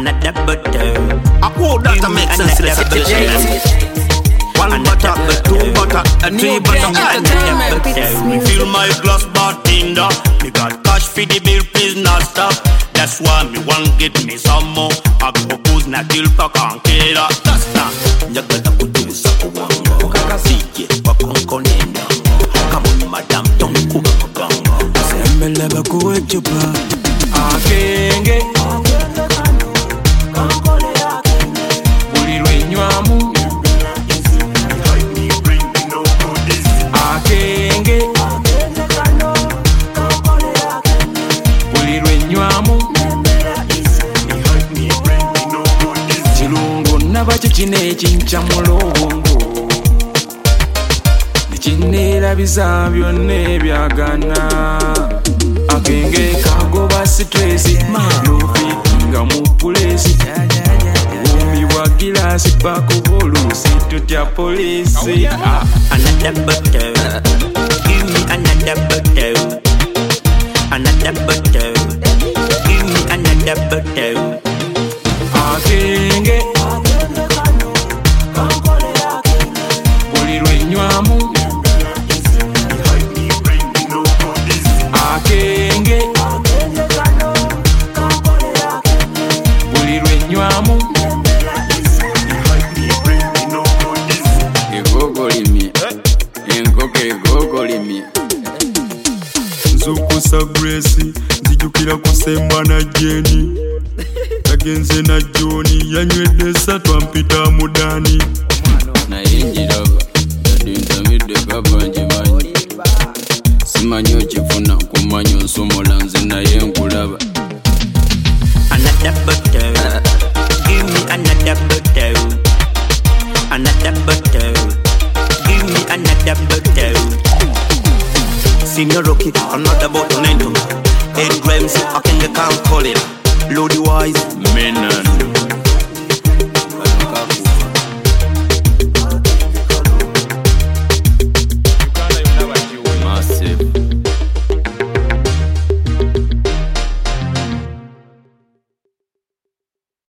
another butter. I hope that makes sense to the situation. One butter, two butter, three butter. Me fill my glass bartender. Me got cash for the bill, please not stop. That's why me want get me some more. I go booze na kill pack and kill that. That's not. Nyagala kutuza kuwango. Kakasije wakonkonenya. Come on, madam, don't cook a ganga. Sembele bakuwe chupa. Akenge. Bulirwe nywamu. Akenge. Bulirwe nywamu. Chilungu nabakyo kinechincha mulobongo. Nikinerabiza byonna ebyagana. Akenge kagoba stress. Yofitinga mu pulesi. Umi wa gilasi pakubolusi tutya polisi. Another butter. Give me another butter. Another butter. Give me another butter. Akenge. Bulirwe nywamu. Akenge. Bulirwe nywamu. Egogolimi. Enkoko egogolimi. Nzukusa Grace, nzijukira kusemba na Jeni. Yagenze na Joni, yanywedde satu ampita mudani. Naye njiraba, yadintamidde kabanje manyi. Simanyi okifuna kumanyi onsomola nze naye nkulaba. Another butter. Give me another butter. Another butter. Give me another butter. Senior Rocky, another button into me. 8 grams, I can get calm call it. Loady wise, Menan.